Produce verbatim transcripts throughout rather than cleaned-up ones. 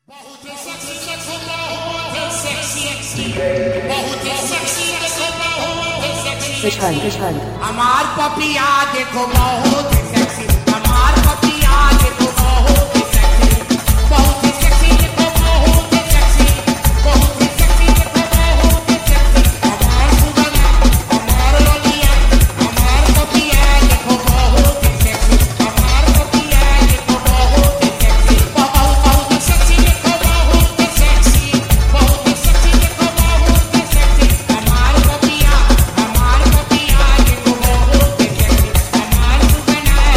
बहुत सेक्सी देखो बहुत सेक्सी बहुत सेक्सी देखो बहुत सेक्सी हमार पपिया देखो बहुत सेक्सी हमार पपिया देखो बहुत सेक्सी बहुत सेक्सी देखो बहुत सेक्सी बहुत सेक्सी देखो बहुत सेक्सी हमार सुगना हमार ललिया हमार पपिया देखो बहुत सेक्सी हमार पपिया देखो बहुत सेक्सी बहुत बहुत सेक्सी देखो बहुत सेक्सी बहुत सेक्सी देखो बहुत सेक्सी हमार पपिया हमार पपिया देखो बहुत सेक्सी हमार सुगना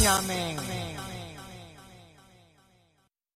दुनिया में।